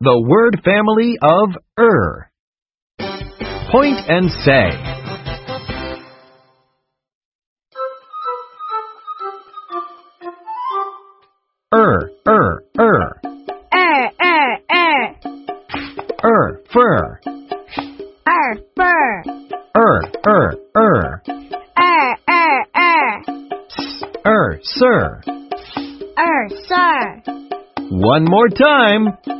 The word family of Point and say. Fur. Fur. Sir. Sir. One more time.